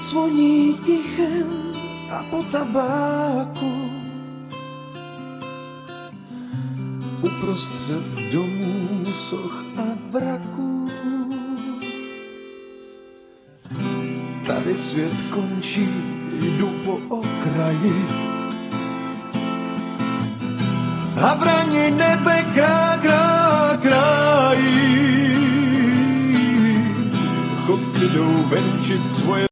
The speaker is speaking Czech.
zvoní tichem a po tabáku. Uprostřed domů, soch a vraků. Tady svět končí, jdu po okraji. A vraní nebe krájí. Chodci jdou venčit svoje